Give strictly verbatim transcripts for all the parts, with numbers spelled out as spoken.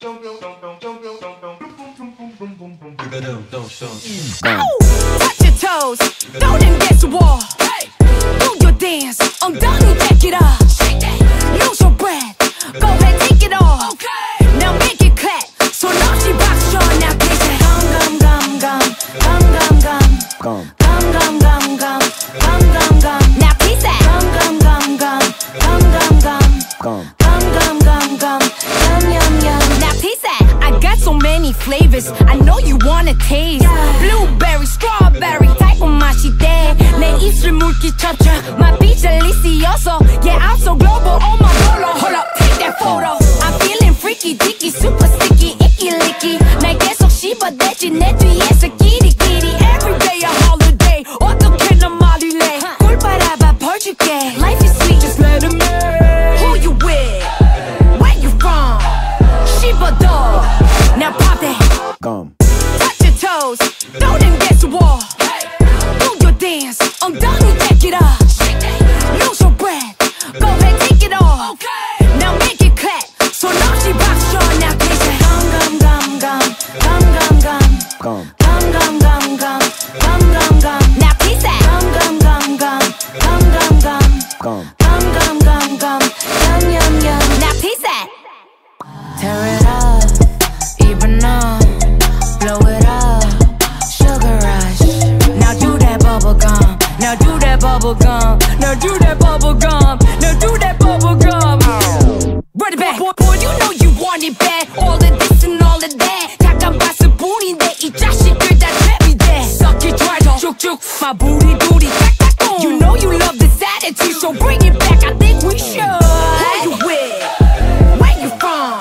Touch your toes, throw them against the wall. Do your dance, 엉덩이 take it off. Lose your breath, go ahead take it off. Now make it clap, 손 없이 박수 쳐. Now get it. Gum gum gum gum gum gum gum gum gum gum gum gum gum. Now piece that. Gum gum gum gum gum gum gum gum gum gum gum yum yum yum. Now piece that. I got so many flavors, I know you wanna taste. Blueberry, strawberry, 달콤 맛이 돼. 내 입술 물기쳤죠. My beach delicioso. Yeah, I'm so global on my polo. Hold up, take that photo. I'm feeling freaky, dicky, super sticky, icky, licky. 날 계속 씹어대지 내 뒤에서 끼리끼리. Every day a holiday. 어떻게 난 말이래. 꿀 빨아봐 벌줄게. Life is sweet, just let him in. Who you with? Where you from? 씹어도. Now pop that. Gum. Touch your toes, throw them against the wall. Do your dance, 엉덩이 take it off. Lose your breath, go ahead take it off. Now make it clap, 손 없이 박수 쳐. Now get it. Gum gum gum gum gum gum gum gum gum gum gum gum gum. Now piece that. Gum gum gum gum gum gum gum gum gum gum gum yum yum yum. Now piece that. Tear it up, even up, blow it up, sugar rush. Now do that bubble gum, now do that bubble gum, now do that bubble gum, now do that bubble gum. Run it back, boy, boy, you know you want it bad. All of this and all of that. 잠깐 봤을 뿐인데 이 자식들 다 재미돼. Suck it right off, 쭉쭉. My booty booty 딱딱꿍. You know you love this attitude, so bring it back. I think we should. Who you with? Where you from?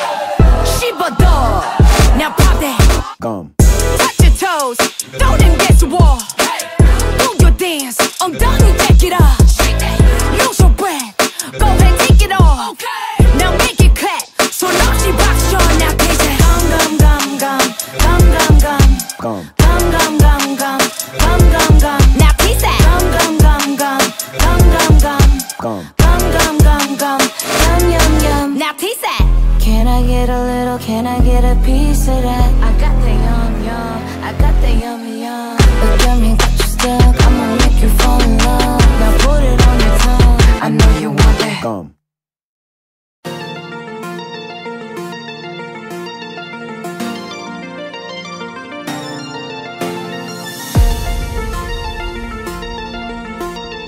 씹어도. Now pop that. Gum. Touch your toes, throw them against the wall. Do your dance, 엉덩이 take it off. Lose your breath, go ahead take it off. Now make it clap, 손 없이 박수 쳐. Now get it. Gum gum gum gum gum gum gum gum gum gum gum gum gum gum. Now piece that. Gum gum gum gum gum gum gum gum gum gum gum yum yum yum. Now piece that. Can I get a little, can I get a piece of that? I got the yum yum, I got the yummy yum. Look at me, got you still